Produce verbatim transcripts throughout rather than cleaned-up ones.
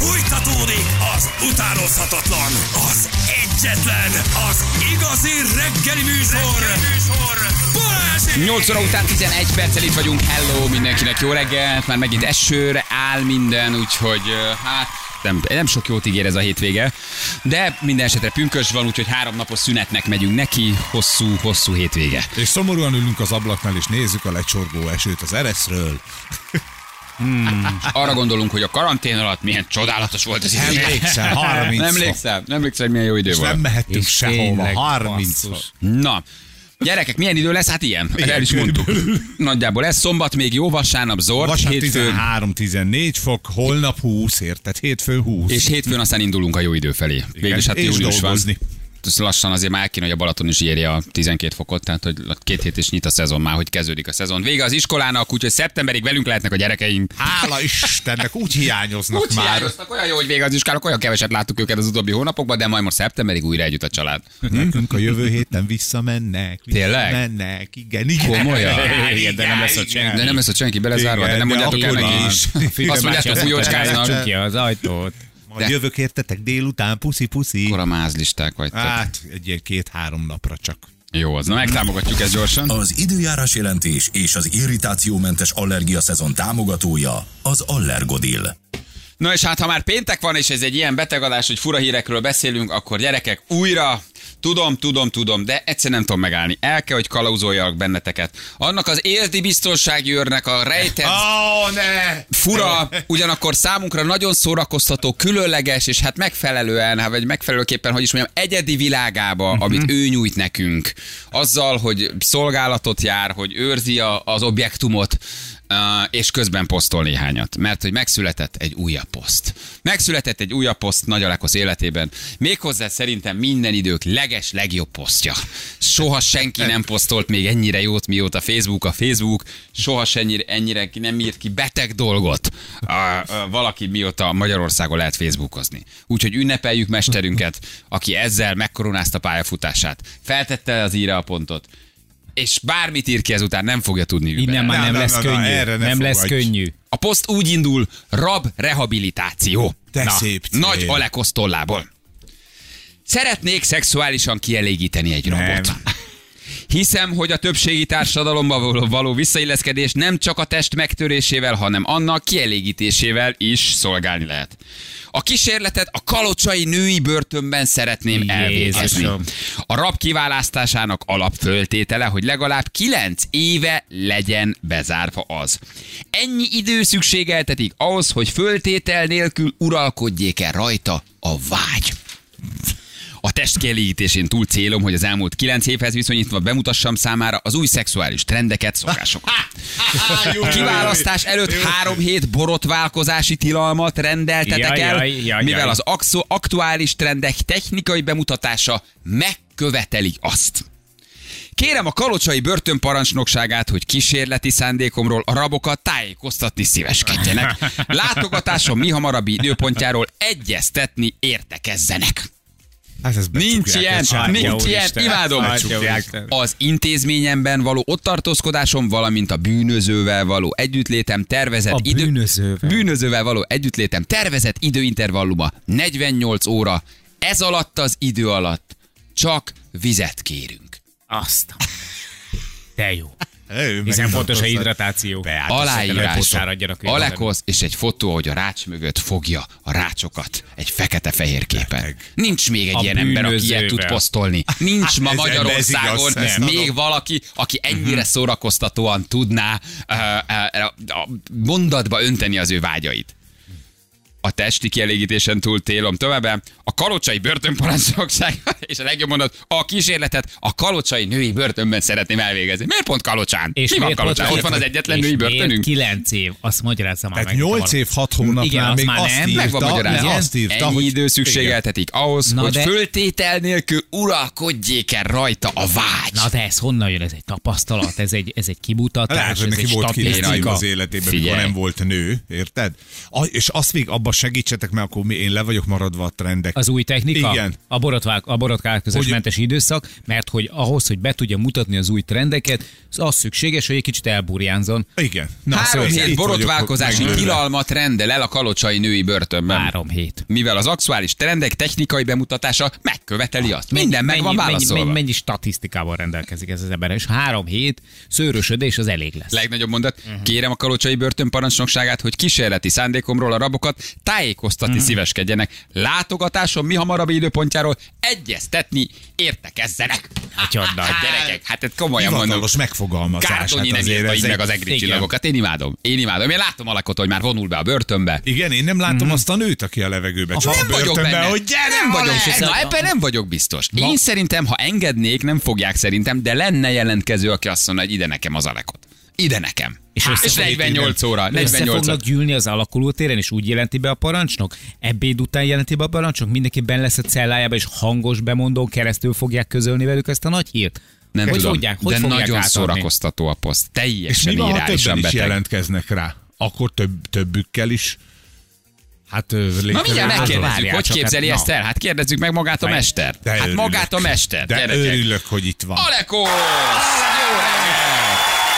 Fújtatódik az utánozhatatlan, az egyetlen, az igazi reggeli műsor, reggeli műsor. Balázsék! nyolc óra után tizenegy perccel itt vagyunk. Hello mindenkinek, jó reggelt. Már megint esőre áll minden, úgyhogy hát nem, nem sok jót ígér ez a hétvége. De minden esetre pünkös van, úgyhogy három napos szünetnek megyünk neki. Hosszú, hosszú hétvége. És szomorúan ülünk az ablaknál, és nézzük a lecsorgó esőt az Ereszről. Hmm. Arra gondolunk, hogy a karantén alatt milyen csodálatos volt az idő. Emlékszel, harminc Nem emlékszem, nem emlékszem, hogy milyen jó idő és volt. nem mehettünk És sehova, tényleg, harminc. basszus. Na, gyerekek, milyen idő lesz? Hát ilyen. Igen, El is mondtuk. Nagyjából ez szombat még jó, vasárnap zord, Vasárnap hétfőn, tizenhárom tizennégy fok, holnap húsz, érted? Hétfőn húsz. és hétfőn aztán indulunk a jó idő felé. Végülis hát és június van. dolgozni. Lassan azért már kéne, hogy a Balaton is érje a tizenkét fokot, tehát hogy két hét is nyit a szezon már, hogy kezdődik a szezon. Vége az iskolának, úgyhogy szeptemberig velünk lehetnek a gyerekeink. Hála Istennek, úgy hiányoznak Úgy már. hiányoztak, olyan jó, hogy vége az iskolának, olyan keveset láttuk őket az utóbbi hónapokban, de majd most szeptemberig újra együtt a család. Nekünk a jövő héten visszamennek. Tényleg? Visszamennek, igen, igen. Komolyan? Igen, de nem lesz ott senki. De nem lesz ott senki belezárva, de Igen, nem de mondjátok el akkor neki is. is. Azt mondjátok, hogy jócskáznak. Csukd ki az ajtót. Majd jövök értetek délután, puszi-puszi. Akkor a mázlisták vagytok. Hát, egy ilyen két-három napra csak. Jó, az. Na megtámogatjuk ezt gyorsan. Az időjárás jelentés és az irritációmentes allergia szezon támogatója az Allergodil. Na és hát ha már péntek van, és ez egy ilyen betegadás, hogy fura hírekről beszélünk, akkor gyerekek, újra, tudom, tudom, tudom, de egyszer nem tudom megállni. El kell, hogy kalauzoljak benneteket. Annak az élti biztonsági őrnek a rejtett, Oh, ne! fura, ugyanakkor számunkra nagyon szórakoztató, különleges, és hát megfelelően, hát vagy megfelelőképpen, hogy is mondjam, egyedi világába, uh-huh. amit ő nyújt nekünk. Azzal, hogy szolgálatot jár, hogy őrzi a, az objektumot, Uh, és közben posztol néhányat, mert hogy megszületett egy újabb poszt. Megszületett egy újabb poszt Nagy Alekosz életében, méghozzá szerintem minden idők leges, legjobb posztja. Soha senki nem posztolt még ennyire jót, mióta Facebook a Facebook, soha ennyire, ennyire nem írt ki beteg dolgot. Uh, uh, valaki mióta Magyarországon lehet Facebookozni. Úgyhogy ünnepeljük mesterünket, aki ezzel megkoronázta pályafutását. Feltette az íre a pontot, és bármit ír ki ezután, nem fogja tudni Innen überelni. már Na, nem na, lesz na, na, könnyű. erre ne Nem lesz fogadj. könnyű. A poszt úgy indul, rab rehabilitáció. De szép cél. Nagy Alekosz tollából. Szeretnék szexuálisan kielégíteni egy rabot. Nem. Hiszem, hogy a többségi társadalomban való, való visszailleszkedés nem csak a test megtörésével, hanem annak kielégítésével is szolgálni lehet. A kísérletet a kalocsai női börtönben szeretném elvégezni. Jézusom. A rab kiválasztásának alapföltétele, hogy legalább kilenc éve legyen bezárva az. Ennyi idő szükségeltetik ahhoz, hogy föltétel nélkül uralkodjék el rajta a vágy. A test kielégítésén túl célom, hogy az elmúlt kilenc évhez viszonyítva bemutassam számára az új szexuális trendeket, szokásokat. A kiválasztás előtt három hét borotválkozási tilalmat rendeltetek Jaj, el, jaj, jaj, mivel jaj. az axo- aktuális trendek technikai bemutatása megköveteli azt. Kérem a kalocsai börtönparancsnokságát, hogy kísérleti szándékomról a rabokat tájékoztatni szíveskedjenek. Látogatásom mi hamarabbi időpontjáról egyeztetni értekezzenek. Hát ez Nincs becsukják ilyen, a csávót. nincs ilyen, Úristen. imádom. Atya Úristen. Az intézményemben való ott tartózkodásom, valamint a bűnözővel való együttlétem tervezett A idő... bűnözővel. bűnözővel való együttlétem tervezett időintervalluma negyvennyolc óra. Ez alatt az idő alatt csak vizet kérünk. Azt. De jó. Ő meg Hiszen fontos a tartozza. hidratáció. Beállt. Aláírások, adjanak végre. Alekosz és egy fotó, hogy a rács mögött fogja a rácsokat egy fekete-fehér képen. Beteg. Nincs még egy A ilyen ember, aki ilyet tud bűnözővel. posztolni. Nincs ma Ez- ez Magyarországon igaz, ezt még adom. valaki, aki ennyire szórakoztatóan tudná uh, uh, uh, mondatba önteni az ő vágyait. A testi kielégítésen túl télom továbbá. A kalocsai börtönparancsnokság, és a legjobb mondat, a kísérletet a kalocsai női börtönben szeretném elvégezni. Miért pont Kalocsán? És Mi van miért Kalocsán? pont- Ott van az egyetlen és női miért börtönünk. kilenc év, azt magyarázza már Tehát meg. nyolc év, hat hónapnál Igen, azt még már azt nem. írta, Meg van magyarázva. ne, azt írta, Ennyi hogy idő szükségeltetik ahhoz, Na hogy de- föltétel nélkül uralkodjék el rajta a vágy. Na de ez honnan jön? Ez egy tapasztalat, ez egy, ez egy kimutatás, Lehet, hogy ez neki egy volt kilenc év statisztika. az életében, Figyelj. mikor nem volt nő, érted? A, és azt még abba segítsetek, mert akkor mi, én le vagyok maradva a trendek. Az új technika? Igen. A borotvák, a borotválkozásmentes időszak, mert hogy ahhoz, hogy be tudja mutatni az új trendeket, az szükséges, hogy egy kicsit elburjánzon. Igen. Na, Három szóval hét itt borotválkozási vagyok, megőrülve. tilalmat rendel el a kalocsai női börtönben. Három hét. Mivel az aktuális trendek technikai bemutatása megköveteli azt. Minden meg van mennyi, válaszolva. mennyi, mennyi statisztikával rendelkezik ez az ember, és három hét szőrösödés az elég lesz. Legnagyobb mondat, kérem a kalocsai börtön parancsnokságát, hogy kísérleti szándékomról a rabokat tájékoztatni szíveskedjenek. Látogatáson mi hamarabb időpontjáról egyeztetni értekezzenek. Nagyon nagy. Gyerekek, hát ez komolyan mondom. Hivatalos megfogalmazás. Kártonyi hát nem azért írta ez így meg egy- az egri Igen. csillagokat. Én imádom. Én imádom. Én látom alakot, hogy már vonul be a börtönbe. Igen, én nem látom azt a nőt, aki a levegőbe csap a Nem vagyok börtönbe, benne. hogy gyere, nem vagyok, Alex! na, ebben nem vagyok biztos. Én szerintem, ha engednék, nem fogják szerintem, de lenne jelentkező, aki azt mondja, hogy ide nekem az alakot. Ide nekem. És És, össze és fogjuk negyvennyolc óra. Össze negyvennyolc óra. fognak gyűlni az alakuló téren, és úgy jelenti be a parancsnok? Ebéd után jelenti be a parancsnok? Mindenki benn lesz a cellájába, és hangos bemondón keresztül fogják közölni velük ezt a nagy hírt? Nem hogy tudom, fogják, hogy de fogják nagyon átadni? szórakoztató a poszt. És mi Teljesen van, ha irálisan többen is beteg. jelentkeznek rá? Akkor több, többükkel is. Hát Na mindjárt létrejön- megkérdezzük, Várjál hogy csak, képzeli hát, ezt na. el? Hát kérdezzük meg magát a De- mester. De Hát örülök. magát a mester, De gyerekek. örülök, hogy itt van. Alekos! Jó reggelt!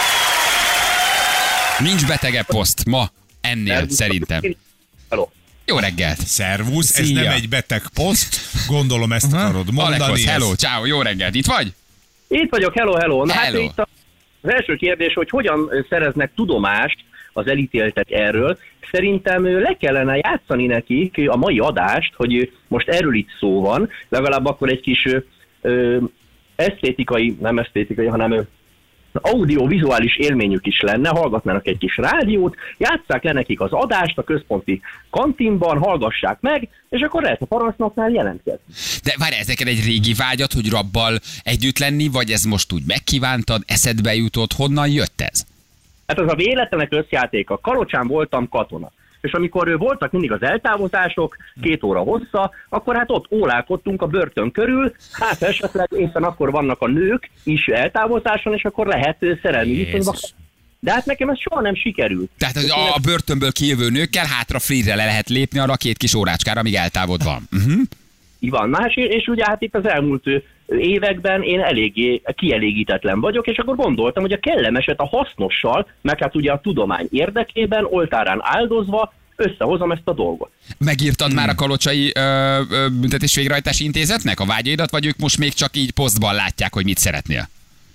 Nincs betegebb poszt ma ennél szerintem. Hello. Jó reggelt! Szervusz, ez Szia. nem egy beteg poszt, gondolom ezt akarod mondani. Alekos, ez- hello, ciao, jó reggelt, itt vagy? Itt vagyok, hello, hello. Na, Hello. Hát itt a- az első kérdés, hogy hogyan ö, szereznek tudomást az elítéltek erről. Szerintem ö, le kellene játszani nekik a mai adást, hogy ö, most erről itt szó van, legalább akkor egy kis ö, ö, esztétikai, nem esztétikai, hanem ö, audiovizuális élményük is lenne, hallgatnának egy kis rádiót, játsszák le nekik az adást a központi kantinban, hallgassák meg, és akkor lehet a parancsnoknál jelentkezni. De várj, ez neked egy régi vágyat, hogy rabbal együtt lenni, vagy ez most úgy megkívántad, eszedbe jutott, honnan jött ez? Hát az a véletlenek összjátéka. Kalocsán voltam katona. És amikor ö, voltak mindig az eltávozások, két óra hossza, akkor hát ott ólálkodtunk a börtön körül, hát esetleg éppen akkor vannak a nők is eltávozáson, és akkor lehet ö, szerelmi Jézus. viszonyba. De hát nekem ez soha nem sikerült. Tehát az, a, a börtönből kijövő nőkkel hátra free-re le lehet lépni arra a két kis órácskára, amíg eltávod van. Uh-huh. Így van. Más, és ugye hát itt az elmúlt ö, években én eléggé kielégítetlen vagyok, és akkor gondoltam, hogy a kellemeset a hasznossal, meg hát ugye a tudomány érdekében, oltárán áldozva, összehozom ezt a dolgot. Megírtad már a kalocsai ö, ö, büntetés végrehajtási intézetnek a vágyaidat, vagy ők most még csak így posztban látják, hogy mit szeretnél?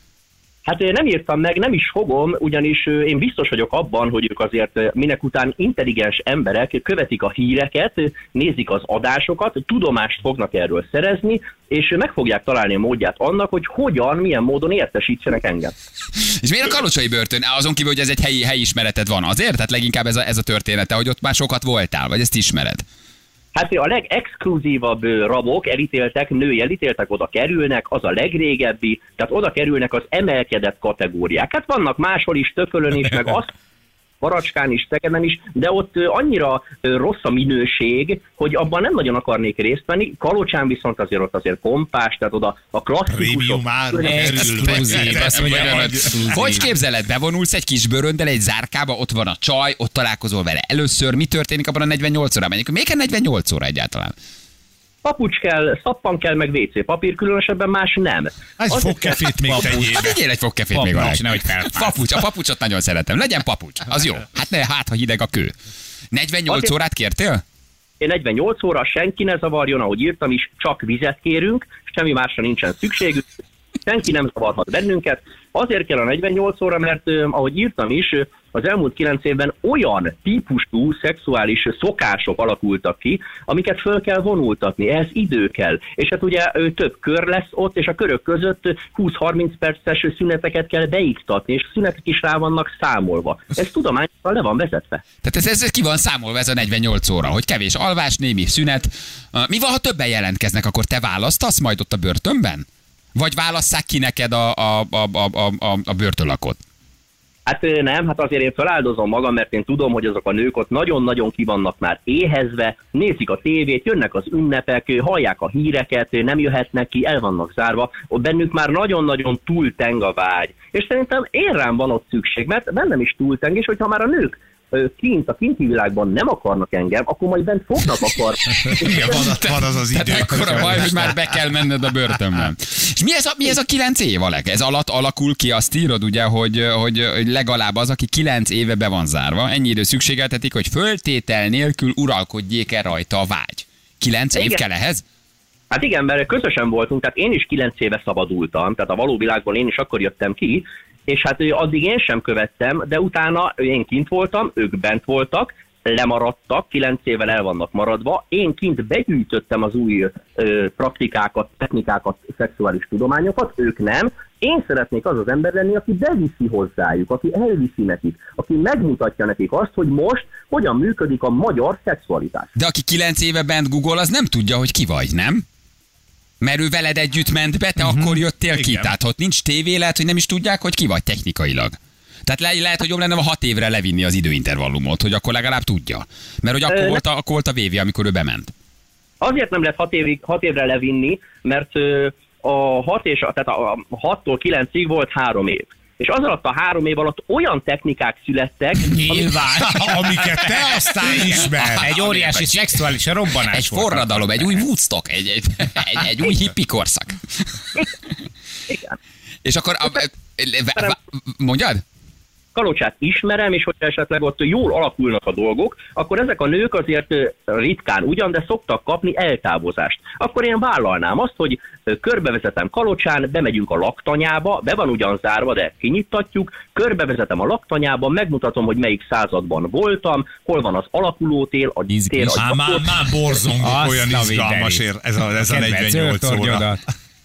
Hát én nem írtam meg, nem is fogom, ugyanis ö, én biztos vagyok abban, hogy ők azért ö, minek után intelligens emberek követik a híreket, ö, nézik az adásokat, tudomást fognak erről szerezni, és ö, meg fogják találni a módját annak, hogy hogyan, milyen módon értesítsenek engem. És miért a kalocsai börtön? Azon kívül, hogy ez egy helyi, helyi ismereted van azért? Tehát leginkább ez a, ez a története, hogy ott már sokat voltál, vagy ezt ismered? Hát a legexkluzívabb ö, rabok, elítéltek, női elítéltek oda kerülnek, az a legrégebbi, tehát oda kerülnek az emelkedett kategóriák. Hát vannak máshol is, Tökölön is, meg azt Baracskán is, Szegeden is, de ott ö, annyira ö, rossz a minőség, hogy abban nem nagyon akarnék részt venni. Kalocsán viszont azért ott azért pompás, tehát oda a klasszikusok... Prémium áron Exkluzív, kerül. azt mondja, Vagy- exkluzív. Hogy képzeled, bevonulsz egy kis bőröndel egy zárkába, ott van a csaj, ott találkozol vele először, mi történik abban a negyvennyolc órában? Mondjuk, miért kell negyvennyolc óra egyáltalán? Papucs kell, szappan kell, meg vé cé papír, különösebben más nem. Egy Azért fogkefét még tegyél Hát be. vigyél egy fogkefét még Papucs, alá. nehogy felfáz. Papucs, a papucsot nagyon szeretem. Legyen papucs, az jó. Hát ne, hát ha hideg a kő. negyvennyolc Azért- órát kértél? Én negyvennyolc óra, senki ne zavarjon, ahogy írtam is, csak vizet kérünk, semmi másra nincsen szükségünk, senki nem zavarhat bennünket. Azért kell a negyvennyolc óra, mert ö, ahogy írtam is, ö, az elmúlt kilenc évben olyan típusú szexuális szokások alakultak ki, amiket föl kell vonultatni, ehhez idő kell. És hát ugye ö, több kör lesz ott, és a körök között húsz-harminc perces szüneteket kell beiktatni, és a szünetek is rá vannak számolva. Ez tudományosan le van vezetve. Tehát ez, ez ki van számolva ez a negyvennyolc óra, hogy kevés alvás, némi szünet. Uh, Mi van, ha többen jelentkeznek, akkor te választasz majd ott a börtönben? Vagy válasszák ki neked a, a, a, a, a, a börtönlakot? Hát ö, nem, hát azért én feláldozom magam, mert én tudom, hogy azok a nők ott nagyon-nagyon ki vannak már éhezve, nézik a tévét, jönnek az ünnepek, ö, hallják a híreket, ö, nem jöhetnek ki, el vannak zárva, ott bennük már nagyon-nagyon túlteng a vágy. És szerintem én rám van ott szükség, mert bennem is túlteng, és hogyha már a nők kint, a kinti világban nem akarnak engem, akkor majd bent fognak akarni. Igen, van, van az az idő. Tehát ekkora baj, hogy már be kell menned a börtönben. És mi ez a, mi ez a kilenc év, Alek? Ez alatt alakul ki, azt írod ugye, hogy, hogy, hogy legalább az, aki kilenc éve be van zárva, ennyi idő szükségeltetik, hogy föltétel nélkül uralkodjék el rajta a vágy. Kilenc év kell ehhez? Hát igen, mert közösen voltunk, tehát én is kilenc éve szabadultam, tehát a való világból én is akkor jöttem ki, és hát addig én sem követtem, de utána én kint voltam, ők bent voltak, lemaradtak, kilenc évvel el vannak maradva, én kint begyűjtöttem az új ö, praktikákat, technikákat, szexuális tudományokat, ők nem. Én szeretnék az az ember lenni, aki beviszi hozzájuk, aki elviszi nekik, aki megmutatja nekik azt, hogy most hogyan működik a magyar szexualitás. De aki kilenc éve bent Google, az nem tudja, hogy ki vagy, nem? Mert ő veled együtt ment be, te uh-huh. akkor jöttél ki. Igen. Tehát ott nincs tévé, lehet, hogy nem is tudják, hogy ki vagy technikailag. Tehát le, lehet, hogy jobb lenne a hat évre levinni az időintervallumot, hogy akkor legalább tudja. Mert hogy akkor, Ö, volt, a, akkor volt a vévé, amikor ő bement. Azért nem lehet hat, évig, hat évre levinni, mert ö, a hat és a, tehát a hattól kilencig volt három év. És az alatt a három év alatt olyan technikák születtek, Nyilván. Amiket te aztán ismer. Egy óriási szexuális robbanás Egy volt. forradalom, egy új Woodstock, egy, egy, egy, egy új hippi korszak. igen. És akkor... A, a, a, mondjad? Kalocsát ismerem, és hogyha esetleg ott jól alakulnak a dolgok, akkor ezek a nők azért ritkán ugyan, de szoktak kapni eltávozást. Akkor én vállalnám azt, hogy körbevezetem Kalocsán, bemegyünk a laktanyába, be van ugyan zárva, de kinyittatjuk, körbevezetem a laktanyába, megmutatom, hogy melyik században voltam, hol van az alakulótér, a tér, a Már, már, már borzongok, Azt olyan a izgalmas videri. ér, ez a, ez a Kedvenc negyvennyolc óra. őrtornyodat.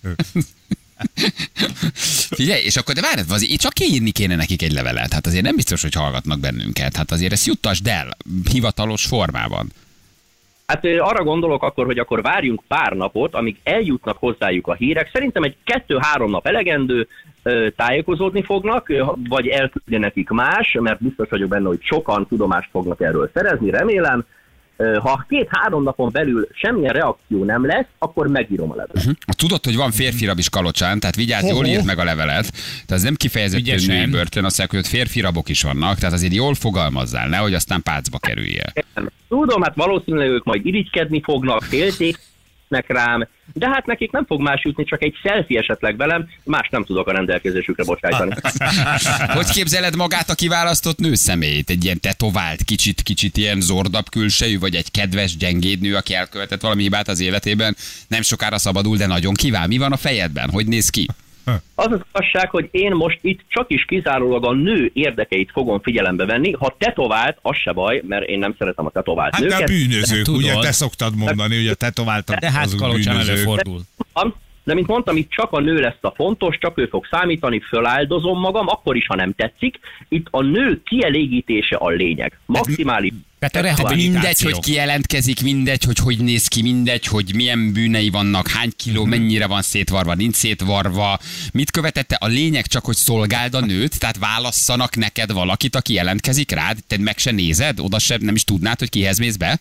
Figyelj, és akkor de várj, azért itt csak írni kéne nekik egy levelet. Hát azért nem biztos, hogy hallgatnak bennünket. Hát azért ezt juttasd el hivatalos formában. Hát arra gondolok akkor, hogy akkor várjunk pár napot, amíg eljutnak hozzájuk a hírek. Szerintem egy kettő-három nap elegendő, tájékozódni fognak, vagy elküldni nekik más, mert biztos vagyok benne, hogy sokan tudomást fognak erről szerezni, remélem. Ha két-három napon belül semmilyen reakció nem lesz, akkor megírom a levelet. Uh-huh. Tudod, hogy van férfirab is Kalocsán, tehát vigyázz, jól írd meg a levelet. Tehát ez nem kifejezetten női börtön, azt mondják, hogy ott férfirabok is vannak, tehát azért jól fogalmazzál, nehogy aztán pácba kerüljél. Tudom, hát valószínűleg ők majd irigykedni fognak, félték rám, de hát nekik nem fog más jutni, csak egy selfie esetleg velem, más nem tudok a rendelkezésükre bocsájtani. Hogy képzeled magát a kiválasztott nő személyét? Egy ilyen tetovált, kicsit, kicsit ilyen zordabb külsejű, vagy egy kedves, gyengéd nő, aki elkövetett valami hibát az életében, nem sokára szabadul, de nagyon kíván. Mi van a fejedben? Hogy néz ki? Az az igazság, hogy én most itt csak is kizárólag a nő érdekeit fogom figyelembe venni. Ha tetovált, az se baj, mert én nem szeretem a tetovált Hát nőket. de a bűnözők, Tudod. ugye te szoktad mondani, hogy a tetováltak De hát azok Kalocsán bűnözők. előfordul. De mint mondtam, itt csak a nő lesz a fontos, csak ő fog számítani, föláldozom magam, akkor is, ha nem tetszik. Itt a nő kielégítése a lényeg. Maximális. Tehát a Hát rehabilitáció. mindegy, hogy ki jelentkezik, mindegy, hogy hogy néz ki, mindegy, hogy milyen bűnei vannak, hány kiló, mennyire van szétvarva, nincs szétvarva, mit követette. A lényeg csak, hogy szolgáld a nőt, tehát válasszanak neked valakit, aki jelentkezik rád, te meg se nézed, oda sem nem is tudnád, hogy kihez mész be?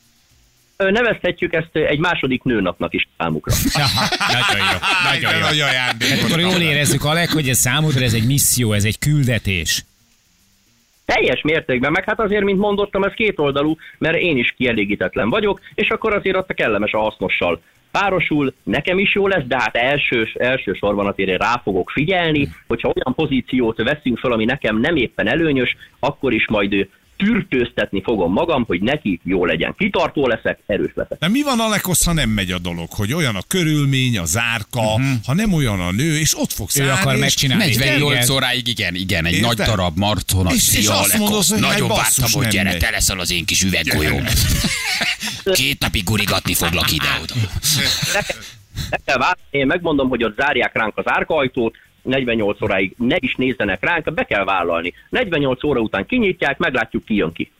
Nevezhetjük ezt egy második nőnapnak is számukra. Nagyon jó. Nagyon jó. Nagy ajándékot. Akkor jól érezzük, Alek, hogy ez számodra ez egy misszió, ez egy küldetés. Teljes mértékben, meg hát azért, mint mondottam, ez kétoldalú, mert én is kielégítetlen vagyok, és akkor azért ott a kellemes a hasznossal párosul, nekem is jó lesz, de hát első, elsősorban azért én rá fogok figyelni, hogyha olyan pozíciót veszünk fel, ami nekem nem éppen előnyös, akkor is majd tűrtőztetni fogom magam, hogy neki jó legyen. Kitartó leszek, erős leszek. De mi van, Alekosz, ha nem megy a dolog, hogy olyan a körülmény, a zárka, uh-huh. ha nem olyan a nő, és ott fogsz Ő állni, akar és- megcsinálni. negyvennyolc Igen. óráig, igen, igen, egy Érted? nagy darab maraton. És- és azt mondod, hogy nagyon hát vártam, basszus, hogy nem gyere, megy. te leszel az én kis üveggolyóm. Két napig gurigatni foglak ide-oda. Nekem, ne kell várni, én megmondom, hogy ott zárják ránk az árkaajtót, negyvennyolc óráig ne is nézzenek ránk, be kell vállalni. negyvennyolc óra után kinyitják, meglátjuk, ki jön ki.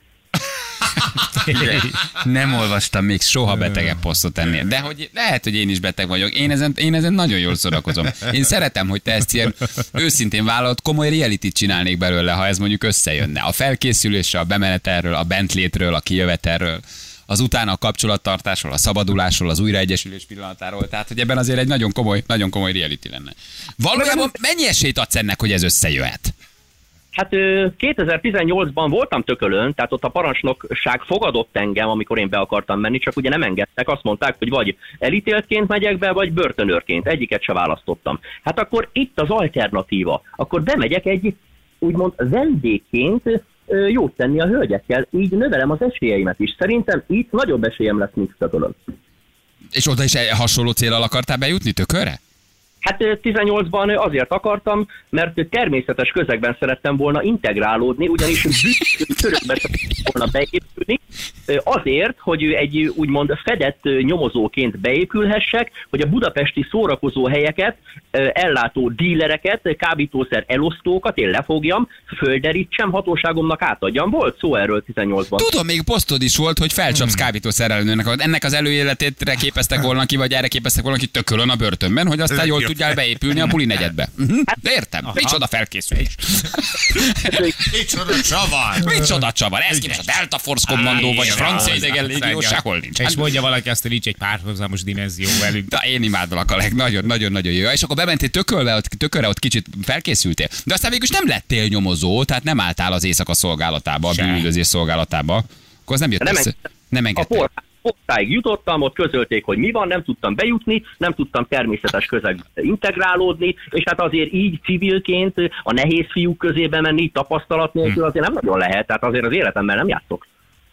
Nem olvastam még soha betegebb posztot ennél. De hogy lehet, hogy én is beteg vagyok. Én ezen, én ezen nagyon jól szórakozom. Én szeretem, hogy te ezt ilyen őszintén vállalod, komoly reality csinálnék belőle, ha ez mondjuk összejönne. A felkészülésről, a bemenetelről, a bentlétről, a kijövetelről, az utána a kapcsolattartásról, a szabadulásról, az újraegyesülés pillanatáról. Tehát, hogy ebben azért egy nagyon komoly, nagyon komoly reality lenne. Valójában mennyi esélyt adsz ennek, hogy ez összejöhet? Hát kétezer-tizennyolcban voltam Tökölön, tehát ott a parancsnokság fogadott engem, amikor én be akartam menni, csak ugye nem engedtek, azt mondták, hogy vagy elítéltként megyek be, vagy börtönőrként, egyiket se választottam. Hát akkor itt az alternatíva, akkor bemegyek egy úgymond vendégként jót tenni a hölgyekkel, így növelem az esélyeimet is. Szerintem itt nagyobb esélyem lesz, mint Tökölön. És oda is hasonló céllal akartál bejutni Tökölre? Hát tizennyolcban azért akartam, mert természetes közegben szerettem volna integrálódni, ugyanis körökbe szerettem volna beépülni, azért, hogy egy úgymond fedett nyomozóként beépülhessek, hogy a budapesti szórakozó helyeket, ellátó dílereket, kábítószer elosztókat én lefogjam, földerítsem, hatóságomnak átadjam. Volt szó erről tizennyolcban. Tudom, még posztod is volt, hogy felcsapsz hmm. kábítószerelőnek. Ennek az előéletétre képeztek volna ki, vagy erre képeztek volna ki Tökölön a börtönben, hogy aztán jól tudjál beépülni a buli negyedbe. Uh-huh. De értem. Aha. Micsoda felkészülés. Micsoda csavar. Micsoda csavar. Ez képest a Delta Force Commando, vagy a francia idegen légió, sehol nincs. És mondja valaki azt, hogy nincs egy párhuzamos dimenzió velünk. De én imádlak a leg, nagyon-nagyon jó. És akkor bementél Tökölbe, ott, Tökölre, ott kicsit felkészültél. De aztán végül nem lettél nyomozó, tehát nem álltál az éjszaka szolgálatába, a bűnüldözés szolgálatába. Akkor az nem jött össze. Nem engedtél. Osztályig jutottam, ott közölték, hogy mi van, nem tudtam bejutni, nem tudtam természetes közegbe integrálódni, és hát azért így civilként a nehéz fiúk közébe menni tapasztalat nélkül azért nem nagyon lehet, tehát azért az életemmel nem játszok.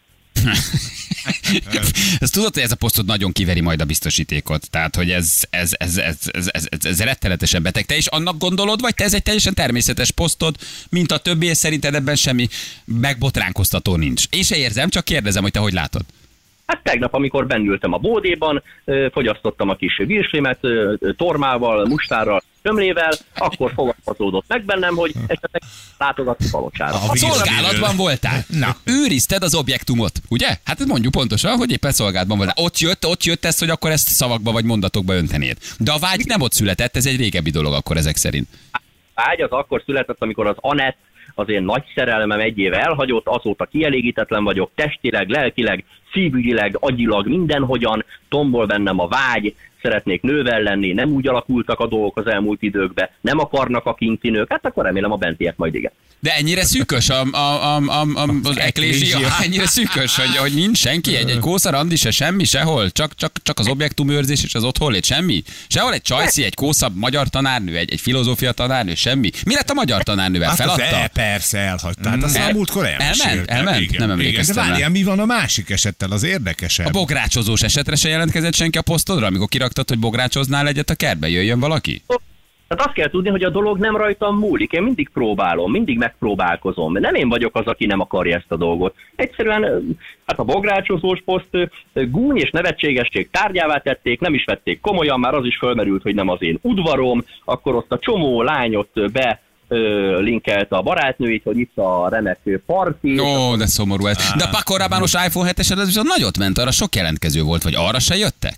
Ezt tudod, hogy ez a posztod nagyon kiveri majd a biztosítékot. Tehát, hogy ez, ez, ez, ez, ez, ez, ez, ez rettenetesen beteg. Te is annak gondolod, vagy te ez egy teljesen természetes posztod, mint a többi, és szerinted ebben semmi megbotránkoztató nincs. Én se érzem, csak kérdezem, hogy te hogy látod. Hát tegnap, amikor bennültem a bódéban, fogyasztottam a kis virslimet tormával, mustárral, tömrével, akkor fogalmazódott meg bennem, hogy esetleg látogatni Palocsára. A szolgálatban voltál. Na. Őrizted az objektumot, ugye? Hát mondjuk pontosan, hogy éppen szolgálatban voltál. Ott jött, ott jött ez, hogy akkor ezt szavakba vagy mondatokba öntenéd. De a vágy nem ott született, ez egy régebbi dolog akkor ezek szerint. A vágy az akkor született, amikor az Anett, az én nagy szerelmem egy éve elhagyott, azóta kielégítetlen vagyok, testileg, lelkileg, szívügyileg, agyilag, mindenhogyan, tombol bennem a vágy, szeretnék nővel lenni, nem úgy alakultak a dolgok az elmúlt időkben, nem akarnak a kinti nők, hát akkor remélem a bentiek majd igen. De ennyire szűkös a, a, a, a, a, az eklézsia, ennyire szűkös, hogy, hogy nincs senki, egy, egy kósza randi se, semmi, sehol, csak, csak, csak az objektumőrzés és az otthonlét, semmi. Sehol egy csajszi, egy kósza magyar tanárnő, egy, egy filozófia tanárnő, semmi. Mi lett a magyar tanárnővel? Hát Feladta? El, persze, elhagyta. Hát azt El, a múltkor elmesélte. Elment? Elment? Igen, nem emlékeztem. De várjál, mi van a másik esettel, az érdekesebb? A bográcsozós esetre se jelentkezett senki a posztodra, amikor kiraktad, hogy bográcsoznál egyet a kertbe, jöjjön valaki? Tehát azt kell tudni, hogy a dolog nem rajtam múlik. Én mindig próbálom, mindig megpróbálkozom. Nem én vagyok az, aki nem akarja ezt a dolgot. Egyszerűen hát a bográcsozós poszt gúny és nevetségesség tárgyává tették, nem is vették komolyan, már az is fölmerült, hogy nem az én udvarom, akkor ott a csomó lányot be linkelte a barátnőit, hogy itt a remek parti. Ó, de szomorú ez. De a Pakorabános iPhone hetesed az viszont nagyot ment, arra sok jelentkező volt, vagy arra se jöttek?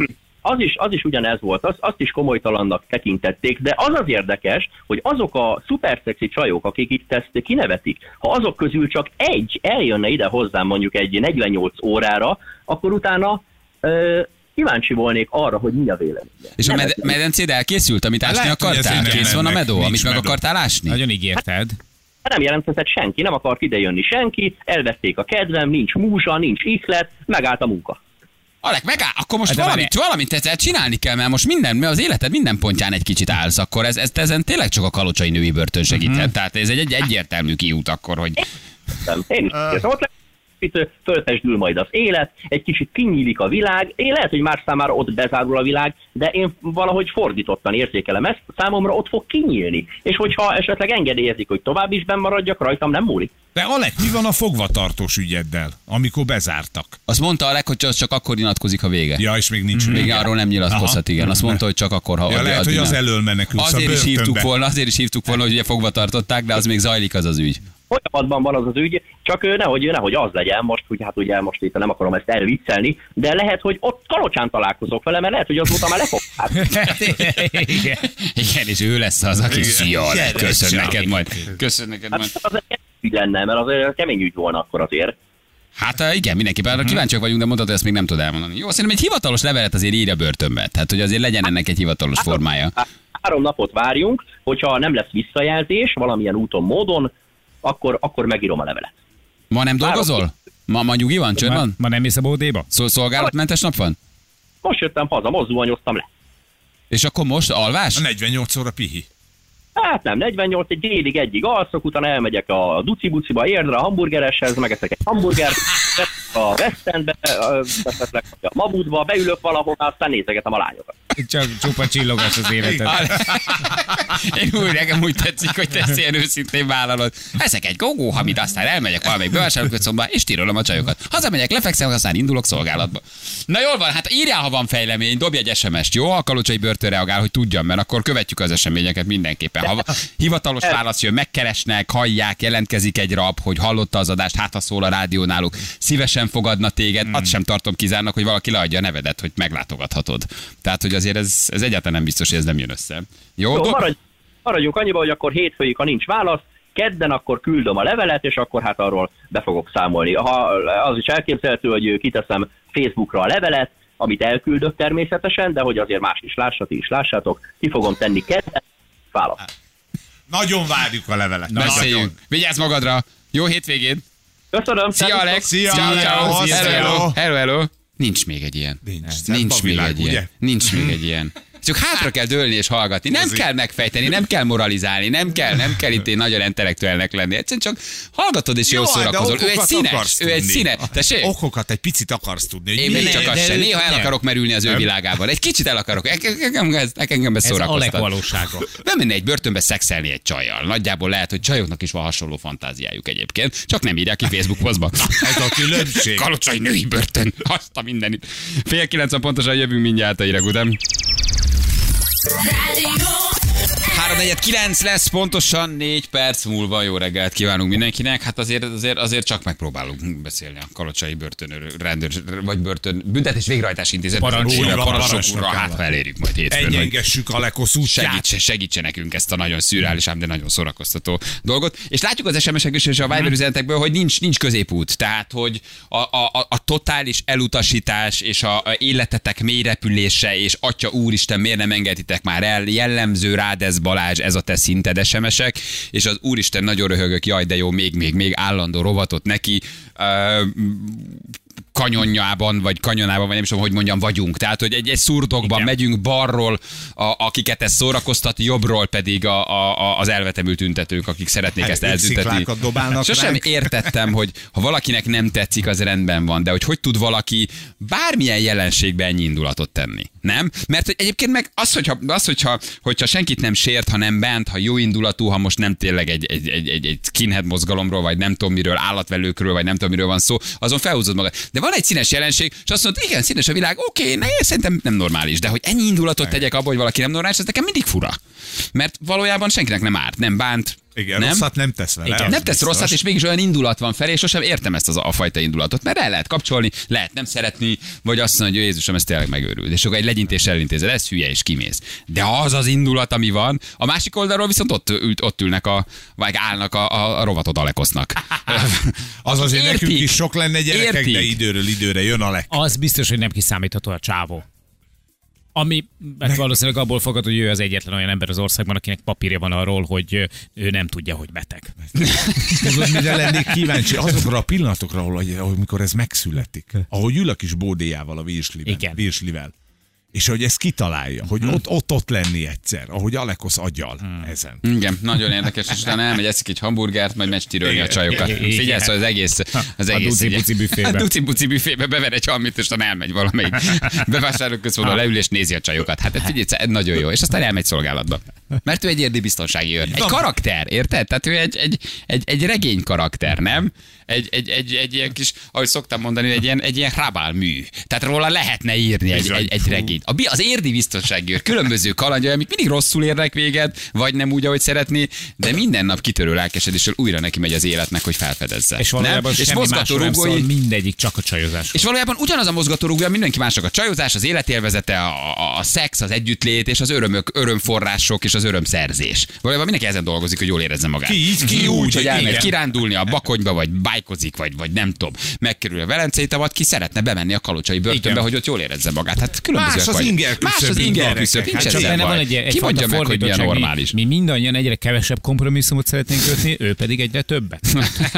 Az is, az is ugyanez volt, az, azt is komolytalannak tekintették, de az az érdekes, hogy azok a szuperszexi csajok, akik itt ezt kinevetik, ha azok közül csak egy eljönne ide hozzám mondjuk egy negyvennyolc órára, akkor utána ö, kíváncsi volnék arra, hogy mi a véleménye. És a med- medencéd elkészült, amit ásni Lehet, akartál? Kész van a medó, amit meg medó. Akartál ásni? Nagyon ígérted. Hát, nem jelentkezett senki, nem akart idejönni senki, elvették a kedvem, nincs múzsa, nincs ihlet, megállt a munka. Alek, megáll, akkor most valamit, valamit ezzel csinálni kell, mert most minden, az életed minden pontján egy kicsit állsz, akkor ez, ez ezen tényleg csak a kalocsai női börtön segíthet. Mm-hmm. Tehát ez egy, egy egyértelmű kiút akkor, hogy... Nem, én is uh... ott itt fölpesdül majd az élet, egy kicsit kinyílik a világ, én lehet, hogy más számára ott bezárul a világ, de én valahogy fordítottan érzékelem ezt, számomra ott fog kinyílni. És hogyha esetleg engedélyezik, hogy tovább is benn maradjak, rajtam nem múlik. De Alek, mi van a fogvatartós ügyeddel, amikor bezártak? Azt mondta Alek, hogy az csak akkor nyilatkozik, ha vége. Ja, és még nincs mm-hmm. vége. Arról nem nyilatkozhat, igen. Azt mondta, hogy csak akkor, ha... Ja, lehet, hogy az elől menekülsz azért a is hívtuk volna, azért is hívtuk volna, hogy ugye fogva tartották, de az még zajlik az az ügy. Folyamatban van az az ügy, csak nehogy, nehogy az legyen most, hogy hát ugye most itt nem akarom ezt elviccelni, de lehet, hogy ott Kalocsán találkozok vele, mert lehet, hogy azóta már lefogták. Igen, és ő lesz az, aki szia, köszön neked majd. Köszön neked majd. Hát az egy ügy lenne, mert az kemény ügy volna akkor azért. Hát igen, mindenképpen kíváncsiak vagyunk, de mondtad, hogy ezt még nem tud elmondani. Jó, szerintem egy hivatalos levelet azért írja börtönbe, tehát hogy azért legyen ennek egy hivatalos formája. Három napot várjunk, hogyha nem lesz visszajelzés valamilyen úton, módon, akkor, akkor megírom a levelet. Ma nem dolgozol? Ma, ma nyugi van, csönd Ma, van? ma nem mész a bódéba? Szol- szolgálatmentes nap van? Most jöttem haza, mozdulanyoztam le. És akkor most alvás? A negyvennyolc óra pihi. Hát nem, negyvennyolc, egy délig egyig alszok, utána elmegyek a duci-buciba, Érdre, a hamburgereshez, megeszek egy hamburgert, a West Endbe, beszerlek a Mabutba, beülök valahol, aztán nézegetem a lányokat. Csak csupa csillogas az életed. Én úgy, nekem úgy tetszik, hogy te ezt ilyen őszintén vállalod. Ezek egy gogó, amit aztán elmegyek valamelyik bevásárlóközpontba, és tírolom a csajokat. Hazamegyek, lefekszem, aztán indulok szolgálatba. Na jól van, hát írjál, ha van fejlemény, dobj egy es em est, jó? A Kalocsai Börtön reagál, hogy tudjam, mert akkor követjük az eseményeket mindenképpen. Ha hivatalos válasz jön, megkeresnek, hallják, jelentkezik egy rab, hogy hallotta az adást, hát ha szól a rádió náluk, szívesen fogadna téged, hmm. azt sem tartom kizárnak, hogy valaki leadja a nevedet, hogy meglátogathatod. Tehát, hogy azért ez, ez egyáltalán nem biztos, hogy ez nem jön össze. Jó, Jó do- maradj, maradjunk annyiba, hogy akkor hétfőig, ha nincs válasz, kedden akkor küldöm a levelet, és akkor hát arról be fogok számolni. Ha az is elképzelhető, hogy kiteszem Facebookra a levelet, amit elküldök természetesen, de hogy azért más is lássa, ti is lássátok, ki fogom tenni kedden, válasz. Nagyon várjuk a levelet. Beszéljünk. Vigyázz magadra. Jó hétvégét. Köszönöm. Szia, Alex. Szia, Ciao, Alex. ciao. Hello, Hello, hello, hello. Nincs még egy ilyen. Nincs. Nincs Szebb a még világ, egy ilyen. ugye? Nincs még egy ilyen. Csak hátra kell dőlni és hallgatni. Nem Azért. kell megfejteni, nem kell moralizálni, nem kell, nem kell itt nagyon intellektuálnak lenni. Egyszerűen csak hallgatod és jól Jó, de szórakozol. Ő egy okokat színes, akarsz ő egy tudni. színes. Tessék? Okokat egy picit akarsz tudni. Hogy Én még miért? csak azt de- sem. Néha el nem. akarok merülni az ő világában. Egy kicsit el akarok. Engem ez engem ez Ez Alek szórakoztat. valósága. Nem menne egy börtönbe szexelni egy csajjal. Nagyjából lehet, hogy csajoknak is van hasonló fantáziájuk egyébként. Csak nem írják ki Facebook posztba. Ez a különbség. Kalocsai női börtön. Azt a mindenit. Fél kilencen pontosan jövünk mindjárt a hírek után. három negyven kilenc lesz, pontosan négy perc múlva. Jó reggelt kívánunk mindenkinek. Hát azért, azért, azért csak megpróbálunk beszélni a Kalocsai börtönről, rendőr, vagy börtön, büntetés végrehajtási intézet. Parancsnok. Újra Parancsnok parancsok úrra, hát ha elérjük majd hétfőn. hogy Egyengessük a Lekosz útját. Segítse, segítse nekünk ezt a nagyon szürreális, ám de nagyon szórakoztató dolgot. És látjuk az es em es-ekből és a Viber üzenetekből, hogy nincs, nincs középút. Tehát, hogy a, a, a, a totális elutasítás és a, a életetek mélyrepülése és atya úristen, miért nem engeditek már el, jellemző rád ez Balázs, ez a te szinted es em es-ek, és az úristen nagyon röhögök, jaj, de jó, még, még, még állandó rovatot neki. Uh, kanyonjában, vagy kanyonában, vagy nem is tudom, hogy mondjam, vagyunk. Tehát, hogy egy, egy szurdokban Igen. megyünk balról, a, akiket ez szórakoztat, jobbról pedig a, a, az elvetemült tüntetők, akik szeretnék Hát, ezt ők eltüntetni. sziklákat dobálnak Sosem ránk. értettem, hogy ha valakinek nem tetszik, az rendben van, de hogy hogy tud valaki bármilyen jelenségben ennyi indulatot tenni. Nem? Mert hogy egyébként meg az, hogyha, az hogyha, hogyha senkit nem sért, ha nem bánt, ha jó indulatú, ha most nem tényleg egy, egy, egy, egy, egy skinhead mozgalomról, vagy nem tudom miről, állatvelőkről, vagy nem tudom miről van szó, azon felhúzod magad. De van egy színes jelenség, és azt mondod, igen, színes a világ, oké, ne, szerintem nem normális, de hogy ennyi indulatot tegyek abba, hogy valaki nem normális, ez nekem mindig fura. Mert valójában senkinek nem árt, nem bánt. Igen, nem? rosszat nem tesz vele. Igen, az nem tesz biztos. rosszat, és mégis olyan indulat van felé, és sosem értem ezt az a, a fajta indulatot, mert el lehet kapcsolni, lehet nem szeretni, vagy azt mondani, hogy Jézusom, ez tényleg megőrült. És akkor egy legyintés elintézed, ez hülye, és kimész. De az az indulat, ami van, a másik oldalról viszont ott, ült, ott ülnek, a, vagy állnak a, a, a rovatot Alekosznak. Az azért Értik. nekünk is sok lenne gyerekek, Értik. de időről időre jön a Lek. Az biztos, hogy nem kiszámítható a csávó. Ami hát valószínűleg abból fogad, hogy ő az egyetlen olyan ember az országban, akinek papírja van arról, hogy ő nem tudja, hogy beteg. Tudod, mire lennék kíváncsi? Azokra a pillanatokra, ahol, ahol mikor ez megszületik. Ahogy ül a kis bódéjával a virsliben, Igen. virslivel. És hogy ezt kitalálja, hogy Hmm. ott, ott, ott lenni egyszer, ahogy Alekosz agyal Hmm. ezen. Igen, nagyon érdekes, és utána elmegy, eszik egy hamburgert, majd megy stirölni a csajokat. Igen. Figyelj, szóval az egész... Az A egész duci-buci büfébe. A duci-buci büfébe bever egy hamit, és utána elmegy valamelyik bevásárlóközpontba, leül és nézi a csajokat. Hát figyelj, ez nagyon jó. És aztán elmegy szolgálatba. Mert ő egy érdi biztonsági őr. Egy karakter, érted? Tehát ő egy, egy, egy, egy regény karakter, nem? Egy, egy, egy, egy ilyen kis, ahogy szoktam mondani, egy ilyen, egy ilyen hrabál mű. Tehát róla lehetne írni egy, egy, egy regényt. A, bi- az érdi biztonsági őr különböző kalandjai, amik mindig rosszul érnek véget, vagy nem úgy, ahogy szeretné, de minden nap kitörő lelkesedéssel újra neki megy az életnek, hogy felfedezze. És valójában nem? És semmi másról nem szól, mozgatórugói, mindegyik csak a csajozás. és valójában ugyanaz a mozgatórugója mindenki másnak, a csajozás, az életélvezete, a, a, a szex, az együttlét, és az örömök, örömforrások, és az örömszerzés. Valójában mindenki ezen dolgozik, hogy jól érezze magát. Ki így, ki úgy, úgy, hogy elmegy igen. kirándulni a Bakonyba, vagy szájkozik, vagy, vagy nem tudom, megkerül a Velencei tavat, ki szeretne bemenni a kalocsai börtönbe, igen, hogy ott jól érezze magát. Hát különbözőek Más az vagy. inger küszöb, Más az inger küszöb, nincs hát ezzel Benne van baj. egy, egy Ki mondja fajta meg, hogy milyen fordítottság, normális? Mi, mi mindannyian egyre kevesebb kompromisszumot szeretnénk kötni, ő pedig egyre többet.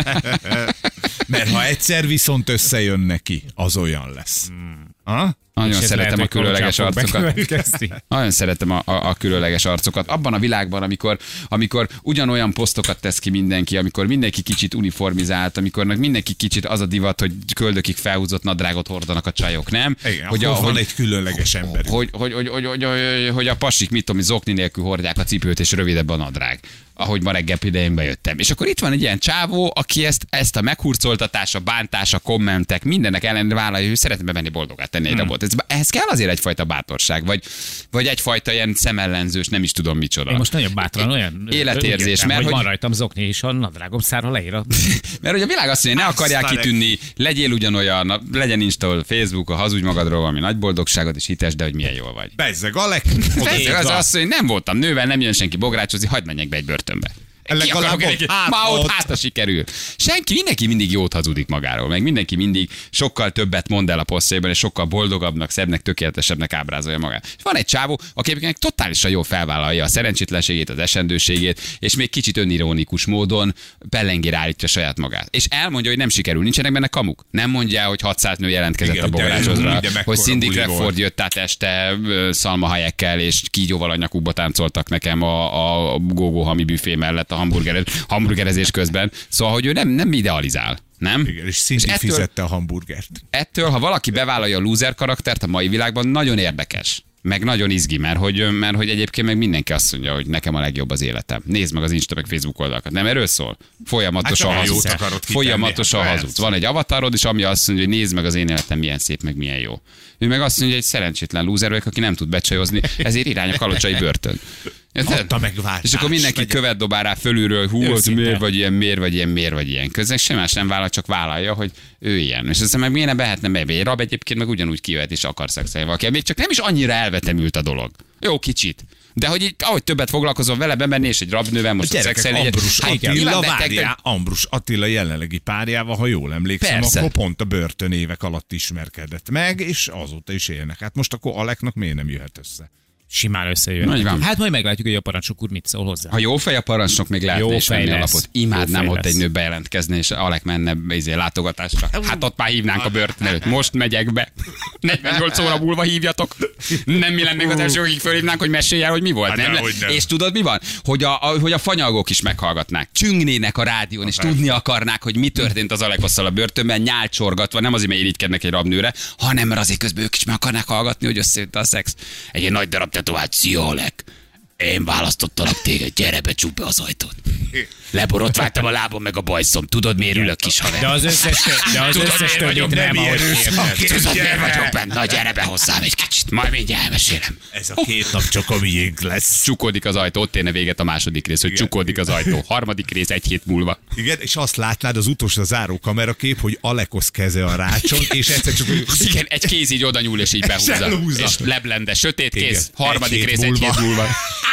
Mert ha egyszer viszont összejön neki, az olyan lesz. Ha? Nagyon szeretem a különleges arcokat. arcokat. Nagyon szeretem a, a, a különleges arcokat. Abban a világban, amikor, amikor ugyanolyan posztokat tesz ki mindenki, amikor mindenki kicsit uniformizált, amikor mindenki kicsit az a divat, hogy köldökig felhúzott nadrágot hordanak a csajok, nem? Igen, hogy a, a, van hogy, egy különleges ember. hogy, hogy, hogy, hogy, hogy, hogy, hogy a pasik, mit tudom, zokni nélkül hordják a cipőt, és rövidebb a nadrág, ahogy ma reggel idején bejöttem. És akkor itt van egy ilyen csávó, aki ezt, ezt a meghurcoltatás, a bántás, a kommentek, mindennek ellenére vállalja, hogy szeretne bemenni boldogát tenni egy Hmm. rabot. Ez, ehhez kell azért egyfajta bátorság, vagy, vagy egyfajta ilyen szemellenzős, nem is tudom micsoda. Én most nagyon bátran olyan Életérzés, értem, mert hogy hogy- van rajtam zokni, és a nadrágom szára leír a... Mert hogy a világ azt mondja, ne akarják Aztán kitűnni, legyél ugyanolyan, na, legyen Insta, Facebook, a hazudj magadról valami nagy boldogságot, és hites, de hogy milyen jól vagy. Bezzeg, Alek. Persze, az azt mondja, nem voltam nővel, nem jön senki bográcsozni, hagyd menjek be egy börtönbe. Ki Legalább akarok ott egy- hát Már ott ott. hátra sikerül. Senki, mindenki mindig jót hazudik magáról, meg mindenki mindig sokkal többet mond el a posztjaiban, és sokkal boldogabbnak, szebbnek, tökéletesebbnek ábrázolja magát. És van egy csávó, aki egyébként totálisan jól felvállalja a szerencsétlenségét, az esendőségét, és még kicsit önironikus módon pellengére állítja saját magát. És elmondja, hogy nem sikerül, nincsenek benne kamuk. Nem mondja, hogy hatszáz nő jelentkezett Igen, a de bográcsozra, ugye mekkora hogy Cindy buli Crawford volt. jött át este ö, szalmahelyekkel, és kígyóval a nyakukba táncoltak nekem a, a Gogo Hami büfé mellett a hamburger, hamburgerezés közben. Szóval, hogy ő nem, nem idealizál. Nem? Igen, és Cindy ettől- fizette a hamburgert. Ettől, ha valaki bevállalja a loser karaktert a mai világban, nagyon érdekes. Meg nagyon izgi, mert hogy, mert hogy egyébként meg mindenki azt mondja, hogy nekem a legjobb az életem. Nézd meg az Insta meg Facebook oldalakat. Nem erről szól? Folyamatosan Hát csak a hazudsz. jót akarod kitenni. Folyamatosan Hát hazudsz. persze. Van egy avatarod, és ami azt mondja, hogy nézd meg az én életem milyen szép, meg milyen jó. Ő meg azt mondja, hogy egy szerencsétlen loser vagyok, aki nem tud becsajozni, ezért irány a kalocsai börtön. Érted? Adta megváltást. És akkor mindenki Legyen. követ dobál rá fölülről, hú, az Őszinte. miért vagy ilyen, miért vagy ilyen, miért vagy ilyen. Közben sem más nem vállal, csak vállalja, hogy ő ilyen. És aztán meg miért nem behetne be? Egy rab egyébként meg ugyanúgy kivet és akar szexelni valaki. Még csak nem is annyira elvetemült a dolog. Jó, kicsit. De hogy így, ahogy többet foglalkozol vele, bemenni és egy rabnővel most a Gyerekek, szexelni egyet. Ambrus Hát, Attila, nyilván nektek- várjál, Ambrus Attila jelenlegi párjával, ha jól emlékszem, Persze. akkor pont a börtön évek alatt ismerkedett meg, és azóta is élnek. Hát most akkor Aleknak miért nem jöhet össze? Simán összejön. Így van. Hát majd meglátjuk, hogy a parancsok úr mit szól hozzá. Ha jó fej a parancsnok, még lehetne Jó is venni fej a lesz. lapot. Imádnám, Jó fej ott egy lesz. nő bejelentkezni, és Alek menne izé, látogatásra. Hát ott már hívnánk a börtön előtt. Most megyek be. negyvennyolc óra múlva hívjatok. Nem mi lennénk az első, akik fölhívnánk, hogy mesélj el, hogy mi volt. Hát nem? dehogy nem. És tudod, mi van? Hogy a, a, hogy a fanyalgók is meghallgatnák. Csüngnének a rádión, és tudni akarnák, hogy mi történt az Alekosszal a börtönben, nyálcsorgatva, nem azért, mert irigykednek egy rabnőre, hanem mert azért közben ők is meg akarnák hallgatni, hogy összejött a szex. Egy ilyen nagy darab tetovált, szia Alek. Én választottalak téged, gyere be, csukd be az ajtót. Leborotváltam a lábam meg a bajszom. Tudod, miért ülök, kis haver? De az összes, de az Tudod, összes miért vagyok többit nem, nem ahogy ilyen érted. szakért? Tudod, miért Gyere! vagyok benne? Na, gyere be hozzám egy kicsit, majd mindjárt elmesélem. Ez a két nap csak a miénk lesz. Csukódik az ajtó, ott érne véget a második rész, hogy Igen. csukódik az ajtó. Harmadik rész egy hét múlva. Igen, és azt látnád az utolsó záró kamerakép, hogy Alekosz keze a rácson, és egyszer csak Igen, egy kéz így oda nyúl, és így behúzza. elhúzza. És leblende, sötét kéz, Igen. harmadik Egy hét rész egy múlva. hét múlva.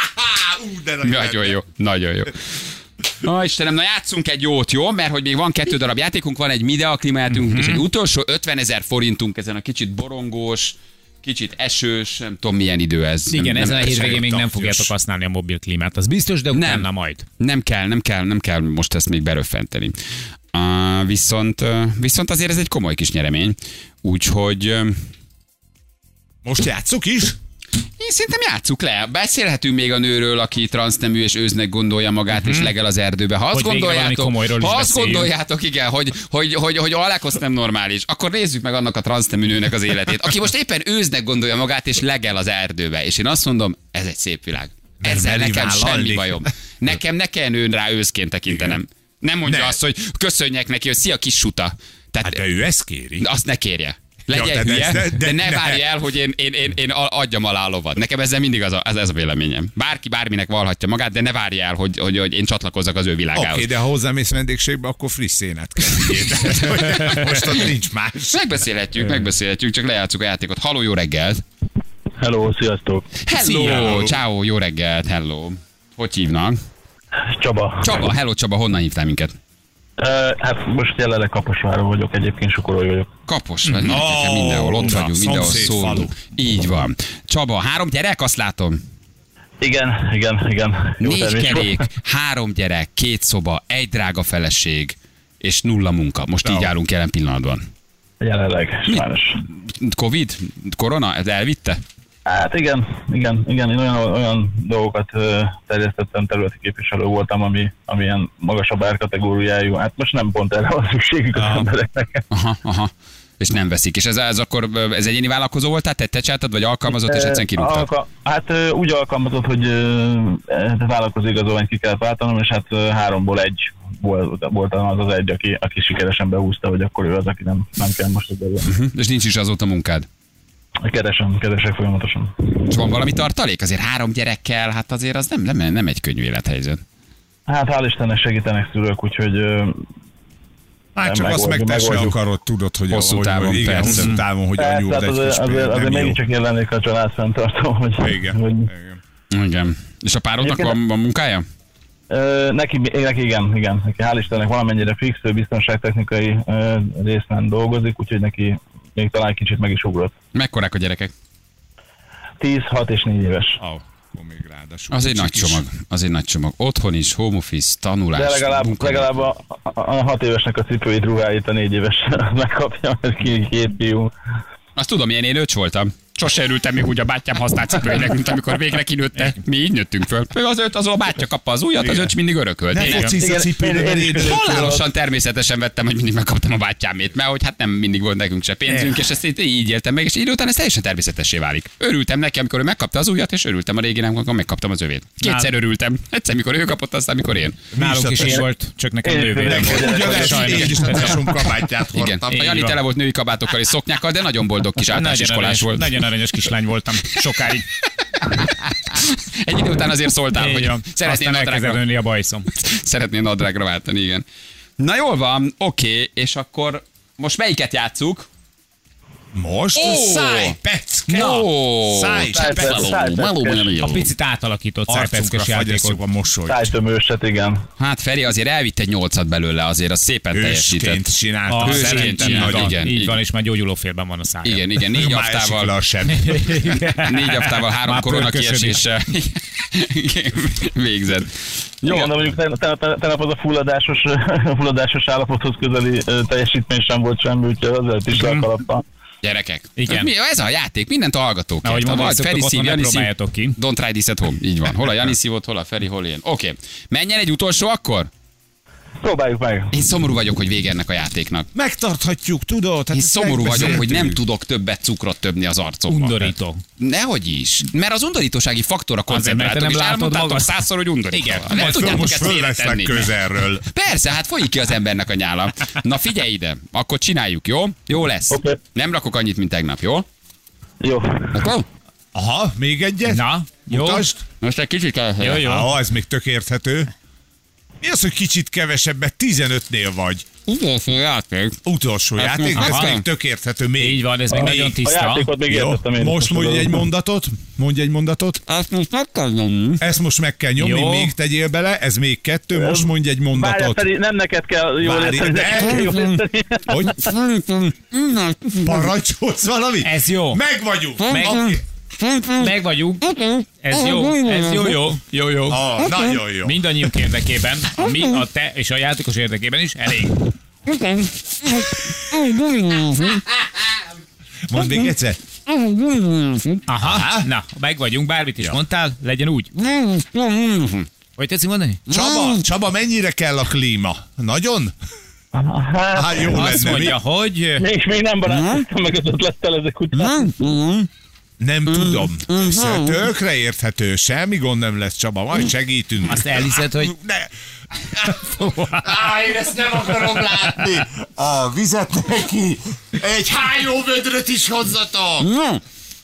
Ú, de nagy Nagyon jó, nagyon jó. Ó, Istenem, na játszunk egy jót, jó? Mert hogy még van kettő darab játékunk, van egy Midea klímajátékunk, Mhm. és egy utolsó ötvenezer forintunk ezen a kicsit borongós, kicsit esős, nem tudom milyen idő ez. Igen, nem, ezen a nem, hétvégén még nem tapjos. fogjátok használni a mobil klímát, az biztos, de utána majd. nem kell, nem kell, nem kell most ezt még beröffenteni. Uh, viszont, uh, viszont azért ez egy komoly kis nyeremény, úgyhogy uh, Most játsszuk is? én szerintem játsszuk le. Beszélhetünk még a nőről, aki transznemű és őznek gondolja magát, uh-huh. és legel az erdőbe. Ha azt Hogy végre valami gondoljátok, komolyról is ha azt beszéljünk. gondoljátok, igen, hogy, hogy, hogy, hogy Alekosz nem normális, akkor nézzük meg annak a transznemű nőnek az életét, aki most éppen őznek gondolja magát, és legel az erdőbe. És én azt mondom, ez egy szép világ. Ezzel meri nekem vállalni. semmi bajom. Nekem ne kelljen ön rá őszként tekintenem. Nem mondja Ne. azt, hogy köszönjek neki, hogy szia kis suta. Tehát Hát de ő ezt kéri. azt ne kérje. Legyen Ja, de- hülye, de- de, de- de ne ne. várja el, hogy én, én, én, én adjam alá a lovat. Nekem ezzel mindig az a, ez, ez a véleményem. Bárki bárminek valhatja magát, de ne várja el, hogy, hogy, hogy én csatlakozzak az ő Oké, világához. okay, de ha hozzámész vendégségbe, akkor friss szénát kell vigyél. Tehát, hogy most ott nincs más. Megbeszélhetjük, megbeszélhetjük, csak lejátszuk a játékot. Halló, jó reggelt! Hello, sziasztok! Hello, Szia. ciao, jó reggelt, hello. Hogy hívnak? Csaba. Csaba, hello Csaba, honnan hívtál minket? Uh, hát most jelenleg Kaposváron vagyok, egyébként Sukorói vagyok. Kapos vagy, nekem mindenhol, ott na, vagyunk, mindenhol szomszéd szólunk. falu. Így van. Csaba, három gyerek, azt látom? Igen, igen, igen. Jó Négy termés. kerék, három gyerek, két szoba, egy drága feleség, és nulla munka. Most így állunk jelen pillanatban. Jelenleg, sajnos. Covid? Korona? Ez elvitte? Hát igen, igen, igen, én olyan, olyan dolgokat ö, terjesztettem, területi képviselő voltam, ami, ami ilyen magasabb árkategóriájú. Hát most nem pont erre van szükségük az embereknek. Aha, aha. És nem veszik. És ez, ez akkor ez egyéni vállalkozó voltál? Te te csináltad, vagy alkalmazott, és egyszerűen kirúgtad? Alka- hát ö, úgy alkalmazott, hogy ö, vállalkozó igazolványt ki kellett váltanom, és hát ö, háromból egy volt, volt az az egy, aki, aki sikeresen behúzta, hogy akkor ő az, aki nem, nem kell most ebben. Uh-huh. És nincs is azóta munkád? Keresem, keresek folyamatosan. És van valami tartalék? Azért három gyerekkel, hát azért az nem, nem, nem egy könnyű élethelyzet. Hát hál' Istennek segítenek szülők, úgyhogy ö, Hát csak azt meg te sem akarod, tudod, hogy Hosszú hogy- távon, igen, persze. hosszú távon, hogy persze, anyód hát egy azért, kis azért, pénz, azért nem jó. megint csak jelennék a család fenntartó, hogy, Igen, hogy igen. Igen. És a párodnak van, van munkája? ö, neki, neki igen, igen, neki hál' Istennek valamennyire fix, ő biztonságtechnikai ö, részben dolgozik, úgyhogy neki még talán kicsit meg is ugrott. Mekkorák a gyerekek? tíz, hat és négy éves. Ó, akkor még ráadásul Az egy nagy kicsik is. csomag. Az egy nagy csomag. Otthon is, home office, tanulás. De legalább, munka. legalább a, a, a hat évesnek a cipőit, ruháit a négy éves megkapja, mert ki két fiú. Azt tudom, ilyen én öcs voltam. Sose örültem még úgy a bátyám használt cipőinek, mint amikor végre kinőtte. Mi így nőttünk föl. Az öt, az a bátyja kapta az ujjat, az öcs mindig örökölt. Ne Igen. focisz a Igen, cipőre, én- mert én is én- örültem. Halálosan természetesen vettem, hogy mindig megkaptam a bátyámét, mert hogy hát nem mindig volt nekünk se pénzünk, és ezt így- így éltem meg, és idő után ez teljesen természetessé válik. Örültem neki, amikor ő megkapta az ujjat, és örültem a réginek, amikor megkaptam az övét. Kétszer örültem. Egyszer, mikor ő kapott, aztán mikor én. Nálunk is Visszatérek. így volt, csak nekem Én- nővérem én- volt. Ugyanez, Sajnos. én is a tesóm kabátját Igen. hordtam. A Jani tele volt női kabátokkal és szoknyákkal, de nagyon boldog kis általános Nagyon iskolás aranyos, volt. nagyon aranyos kislány voltam, sokáig. Egy idő után azért szóltál, Így hogy van. szeretnél Aztán elkezdett nadrágra, nőni a bajszom. szeretnél nadrágra váltani, igen. Na jól van, oké, és akkor most melyiket játsszuk? Most? Ó! Szájpecke! Ó, Száj- Szájpecke. A picit átalakított Arcunkra szájpeckes fagyasszuk játékot. a mosolyt. Tájtömőset, igen. Hát Feri azért elvitt egy nyolcat belőle, azért az szépen teljesített. Hősként csinálta. A Hősként szerintem csinálta, így van, igen, így igen. van, és már gyógyulófélben van a szája. Igen, igen, négy Már esik le haftával, a seb. négy haftával három Már korona pörkösödik. kieséssel végzett. Jó, Igen, de mondjuk tegnap te, te, az a fulladásos, fulladásos állapothoz közeli ö, teljesítmény sem volt semmi, úgyhogy azért is le a kalappal. gyerekek. Igen. Mi, ez a játék, mindent a hallgatók. Ahogy kért. mondani Vagy szoktuk, Feri otthon szív, ne Jani szív. próbáljátok ki. Don't try this at home. Így van. Hol a Jani szívott, hol a Feri, hol én. Oké. Okay. Menjen egy utolsó akkor? Próbáljuk meg. Én szomorú vagyok, hogy vége ennek a játéknak. Megtarthatjuk, tudod? Hát Én ezt szomorú vagyok, hogy nem megbeszéltük. tudok többet cukrot töbni az arcomba. Undorító. Nehogy is. Mert az undorítósági faktor a Azért, mert te koncentrátor, nem és látod elmondtátok magad. százszor, hogy undorító. Igen. Nem Majd föl tudjátok most ezt fölveszlek félretenni. közelről. Persze, hát folyik ki az embernek a nyála. Na figyelj ide, akkor csináljuk, jó? Jó lesz. Oké. Nem rakok annyit, mint tegnap, jó? Jó. Akkor? Aha, még egyet? Na, jó. Mutasd. Most egy kicsit kell. Jó, jó. Ah, ez még tök érthető. Mi az, hogy kicsit kevesebbet? tizenötnél vagy. Utolsó játék. Utolsó Ezt játék, most- ez Aha. még tök érthető. Még. Így van, ez még nagyon A tiszta. játékot még Jó, értettem én. most mondj egy mondatot. Mondj egy mondatot. Ezt most meg kell nyomni. Ezt most meg kell nyomni, Jó. még tegyél bele, ez még kettő, most mondj egy Várjál, mondatot. Feri, nem neked kell jól Várj, érteni, de- neked kell jól érteni. Hogy Szerintem innen parancsolsz valamit? Ez jó. Meg vagyunk. Meg- Oké. Meg vagyunk. Ez jó, ez jó, jó, jó, jó. Ah, nagyon jó. Mindannyiunk érdekében, a mi, a te és a játékos érdekében is elég. Mondd még egyszer. Aha, na, meg vagyunk, bármit is mondtál, legyen úgy. Hogy tetszik mondani? Csaba, Csaba, mennyire kell a klíma? Nagyon? Hát jó Azt lenne, mondja, mi? hogy... És még nem barátkoztam meg az ötlettel ezek után. Nem tudom. Ez tökre érthető, semmi gond nem lesz, Csaba, majd segítünk. Azt elhiszed, hogy... Ne. Á, én ezt nem akarom látni. A vizet neki. Egy hájóvödröt is hozzatok.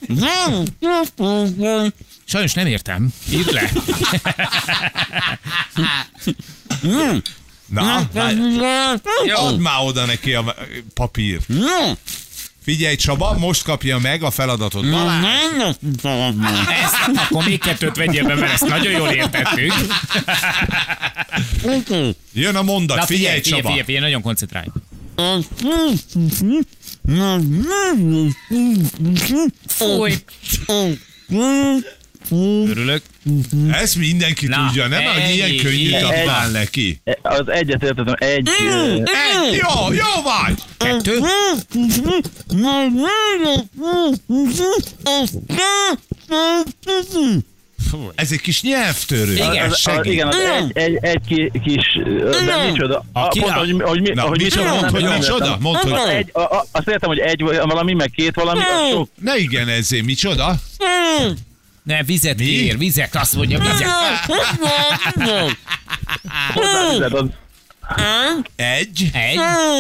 Sajnos nem értem. Írd le. Na, add már oda neki a papír. Figyelj Csaba, most kapja meg a feladatot. Balázs. Ezt, akkor még kettőt vegyél be, mert ezt nagyon jól értettük. Jön a mondat, Na figyelj, figyelj, figyelj, Csaba. figyelj, figyelj, nagyon koncentrálj. Fúj. Örülök. Ezt mindenki Na, tudja, nem? Hogy ilyen ennyi, könnyű ennyi. adnál neki. Az egyet értettem, egy... ö, Egy, jó, jó vagy! Kettő. Ez egy kis nyelvtörő. Igen, Ez az, az, segít. igen, az egy, egy, egy ki, kis... ö, De micsoda? A ki- Pont, hogy, hogy, mi- Na, hogy micsoda, micsoda, mondd, hogy nem micsoda, értem. mondd, hogy... Egy, a, a, azt értem, hogy egy valami, meg két valami, az sok. Ne igen, ezért micsoda? Ne, vizet Mi? kér, vizet, azt mondja, vizet. Hozzáfizet, az Egy Egy.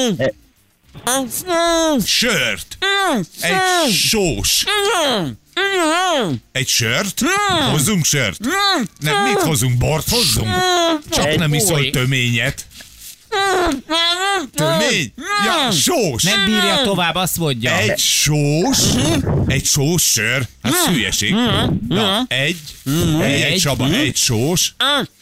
sört. Egy sós. Egy sört? Hozzunk sört? Nem, mit hozunk? Bort hozzunk? Csak Egy nem iszol oly. töményet. Tömény? Ja, sós. Nem bírja tovább, azt mondja. Egy sós, egy sós sör, hát hülyeség. Na, egy, egy, egy Csaba, egy sós,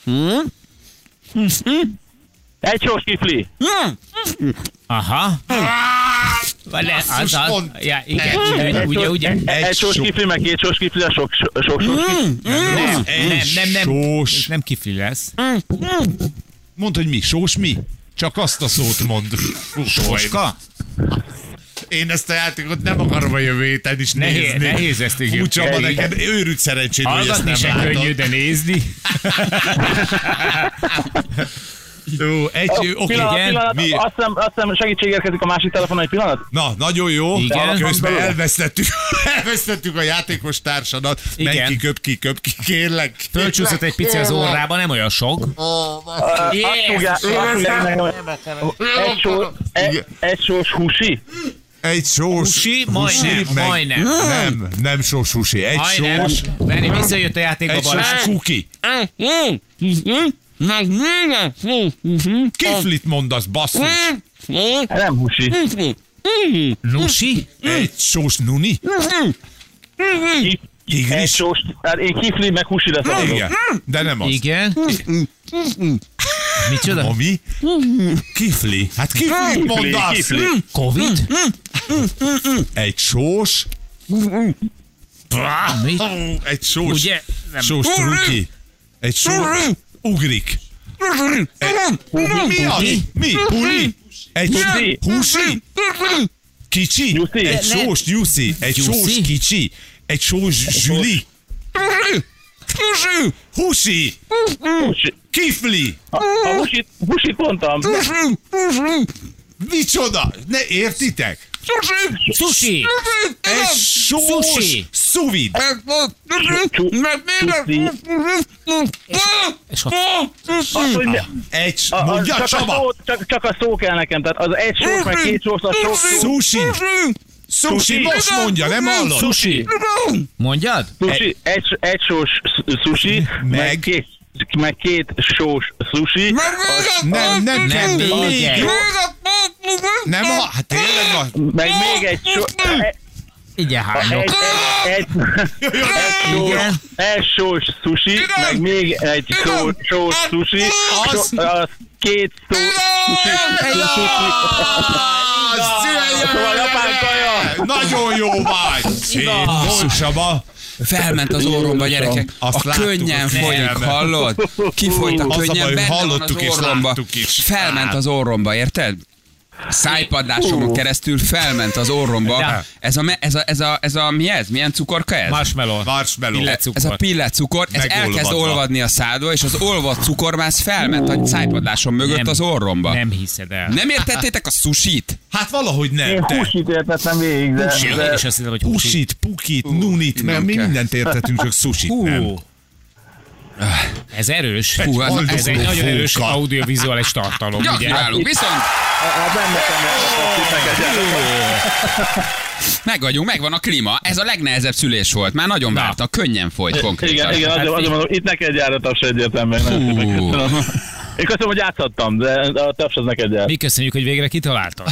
egy sós kifli. Aha. Vagy le, az, az. pont. Ja, igen, ugye, ugye, ugye. Egy, Egy egy sós só- kifli, meg két sós kifli, az sok, sok, sok sós kifli. Nem, egy nem, nem, nem. sós. Ez nem kifli lesz. Mondd, hogy mi, sós mi? Csak azt a szót mond. Sóska? Én ezt a játékot nem akarom a jövő héten is Nehéz, nézni. nehéz ezt igen. Fú, Csaba, neked őrült szerencséd, hogy ezt Hallgatni nem se könnyű, látod. de nézni. Jó, egy, oké, Pillanat, igen. pillanat, Mi? azt hiszem, azt hiszem segítség érkezik a másik telefonon, egy pillanat. Na, nagyon jó. Igen. Közben elvesztettük, elvesztettük a játékos társadat. Menj Igen. ki, köp ki, köp ki, kérlek. Fölcsúszott egy pici az orrába, nem olyan sok. Azt fogják, azt fogják nekem, egy, só, egy, egy sós húsi. Egy sós. Húsi? Majdnem, meg- majdnem. Nem, nem sós húsi. Egy Majdnem. sós. Veri, visszajött a játékba Egy sós Balázs. kuki. Kiflit mondasz, basszus. Nem húsi. Nusi? Egy sós nuni. Egy Tigris. sós, hát én kifli, meg húsira szavazok. Igen, de nem az. Igen. Micsoda? Ami? Kifli. Hát kiflit mondasz. kifli. Covid? Egy sós. Mi? Egy sós. Ugye? Nem. Sós truki. Egy sós. Ugrik. Mi az? Mi? Puli? Egy Nyuszi. húsi? Kicsi? Nyuszi. Egy sós nyuszi. Egy Nyuszi. sós kicsi. Egy sós zsüli. Húsi. Húsi. Kifli. A, a húsit, húsit mondtam. Micsoda? Ne értitek? Sushi! Egy sós Sushi. szuvid. Csú- Csúszi. És ott Az, hogy mi- Egy, a- a- mondja csak, a Csaba. szó, csak, csak a szó kell nekem, tehát az egy sós, meg két sós, az sok szó. Sushi. Sushi, most mondja, nem hallod? sushi. Mondjad? Sushi, egy, egy sós sz- sushi, Meg? meg két, meg két sós sushi. Nem, nem kell Nem, még. még egy. Nem, a, hát tényleg a... Meg még egy só, egy, Igen, egy, hányok. egy, egy, egy, sós, Igen. egy sós sushi, meg még egy só, sós sushi, Az- so, az két szó sushi, sushi. Szóval japán kaja. Nagyon jó vagy! Szép volt, Csaba. Felment az orromba, gyerekek. Azt A láttuk könnyen a folyik, figyelmen. hallod? Kifolyt a Az a könnyen, baj, benne van hallottuk az és orromba. láttuk is. Felment az orromba, érted? Szájpadlásomon keresztül felment az orromba. De- Ez a, me- ez a, ez a, ez a, mi ez? Milyen cukorka ez? Marshmallow. Marshmallow. Illetcukor. Ez a pilletcukor, ez Megolvadva. elkezd olvadni a szádba, és az olvadt cukormász felment a szájpadlásom mögött Nem. az orromba. Nem hiszed el. Nem értettétek a sushit? Hát valahogy nem, Én te. húsit értettem végig, de, Én de is azt hittem, hogy húsi. Pusit, pukit, nunit, mert mi kell. mindent értetünk, csak sushit nem. Hú. Ez erős. Hú, ez- Hallgatom, Ez egy nagyon erős fóka. audiovizuális tartalom, ugye? Gratulálunk, viszont hát nem nekem neked. meg vagyunk, megvan a klíma. Ez a legnehezebb szülés volt. Már nagyon Na. várta, könnyen folyt konkrétan. Igen, igen, Hát azért, azért mondom, itt neked gyáratas egyértelműen. Nem Hú. szépen köszönöm. Én köszönöm, hogy játszhattam, de a taps az neked jár. Mi köszönjük, hogy végre kitaláltad.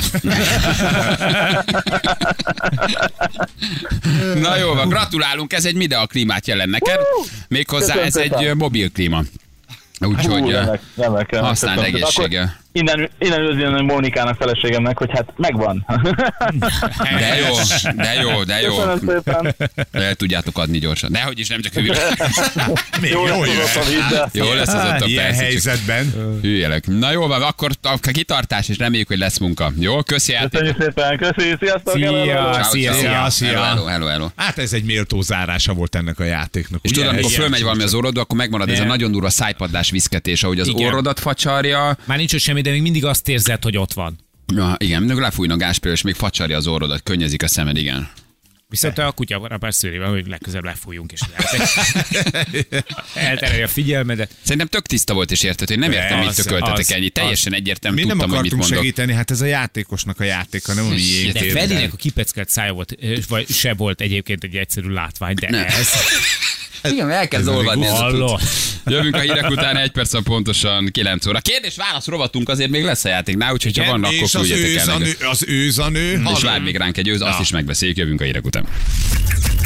Na jó van, gratulálunk, ez egy Midea klímát jelent neked. Méghozzá Köszönöm ez egy szépen. mobil klíma. Úgyhogy Hú, uh, remek, remek, remek. használd Köszönöm. egészséggel. Akkor Innen, innen üzenem Mónikának, feleségemnek, hogy hát megvan. De jó, de jó, de jó. Köszönöm szépen. El tudjátok adni gyorsan. Dehogy is, nem csak hülye. Még Jó, jó lesz jöhet. az a víz, de- Jó lesz az ott a Ilyen perc, csak helyzetben. hülyelek. Na jó van, akkor a kitartás, és reméljük, hogy lesz munka. Jó, köszi játék. Köszönjük szépen, köszi, sziasztok! Szia. hello, hello. Ciao, Szia, ciao. szia, szia. Hello, hello, hello. Hát ez egy méltó zárása volt ennek a játéknak. És ugye? tudod, amikor Ilyen fölmegy valami az csúcs. orrodba, akkor megmarad ez a Nem. nagyon durva szájpadlás viszketés, ahogy az Igen. orrodat facsarja. Már nincs ott semmi, de még mindig azt érzed, hogy ott van. Ja, igen, mindig lefújna gáspélő, és még facsarja az orrodat, könnyezik a szemed, igen. Viszont a kutya rapás szőrével, hogy legközelebb lefújjunk, és elterelje a figyelmedet. Szerintem tök tiszta volt és értető. Én nem értem, mit Az, tököltetek az, ennyi. Teljesen egyértelmű, Mi nem tudtam, hogy mit akartunk mondok. segíteni, hát ez a játékosnak a játéka, nem a miénk. De érted? Felinek a kipeckelt szája volt, vagy se volt egyébként egy egyszerű látvány, de Nem. ez... Igen, elkezd Ez olvadni. ez a Halló. cucc. Jövünk a hírek után egy percen pontosan kilenc óra. Kérdés-válasz rovatunk azért még lesz a játéknál, úgyhogy ha van, akkor És az küldjetek el. őzanő, az őzanő, És hallod? vár még ránk egy őz, azt is megbeszéljük, jövünk a hírek után.